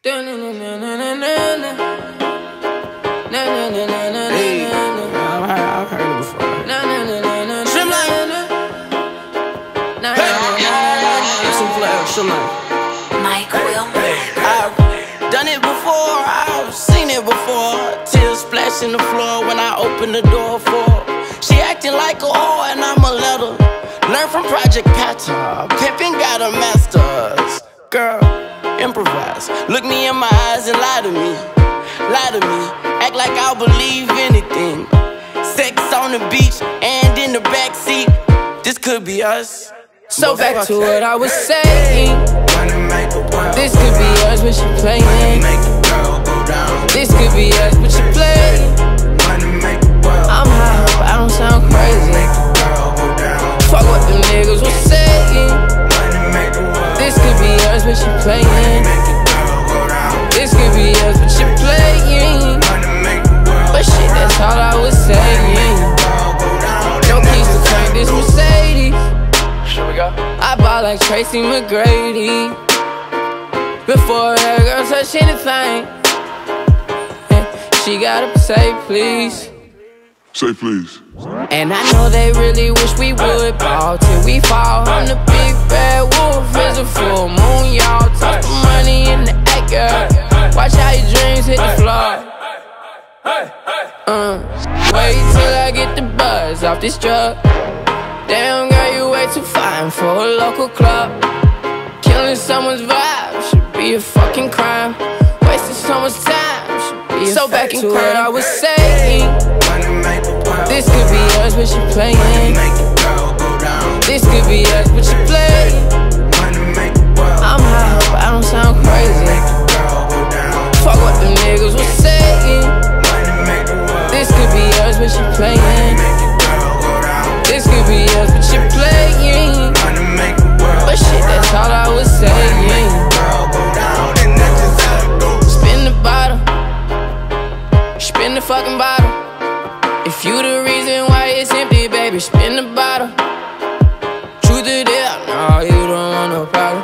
I've heard it before. Mike Wilmer. I've done it before, I've seen it before. Tears splash in the floor when I open the door for her. She acting like a whore and I'm a letter. Learn from Project Pata, Pippin got a master's. Girl, improvise. Look me in my eyes and lie to me. Lie to me, act like I'll believe anything. Sex on the beach and in the backseat. This could be us. So back to what I was saying. This could be us, but she playing. This could be us, but she playing. I'm high, but I don't sound crazy. Fuck what them niggas was saying. This could be us, but she playing. This could be us, but she playing. But shit, that's all I was saying. No keys to crank this Mercedes. I bought like Tracy McGrady. Before that girl touch anything, she gotta say please. Say please. And I know they really wish we would ball till we fall. I'm the big bad wolf, it's a full moon, y'all. Toss the money in the act, girl. Watch how your dreams hit the floor. Wait till I get the buzz off this drug. Damn girl, you way too fine for a local club. Killing someone's vibe should be a fucking crime. Wasting someone's time should be a so back to what I was saying. This could be us, but she playing. This could be us, but she playing. I'm high, but I don't sound crazy. Fuck what them niggas was saying. This could be us, but she playing. This could be us, but she playing. But shit, that's all I was saying. Spin the bottle, spin the fucking bottle. If you the reason why it's empty, baby, spin the bottle. Truth or dare, no, you don't want no problem.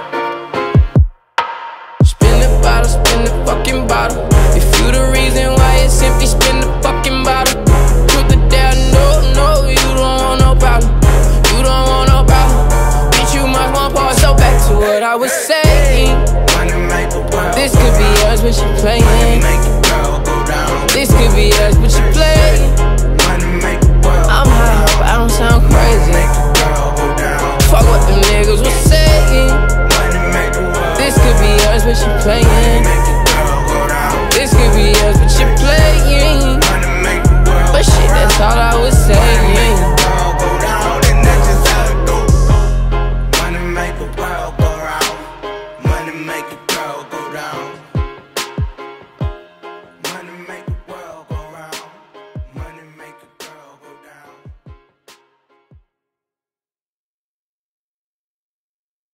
Spin the fucking bottle. If you the reason why it's empty, spin the fucking bottle. Truth or dare, no, you don't want no problem. You don't want no problem. Bitch, you must want pause. So back to what I was saying. This could be us, but she playing. This could be us, but she playing. I'm high, but I don't sound crazy. Fuck what them niggas was saying. This could be us, but she playing. This could be us, but she playing. But shit, that's all I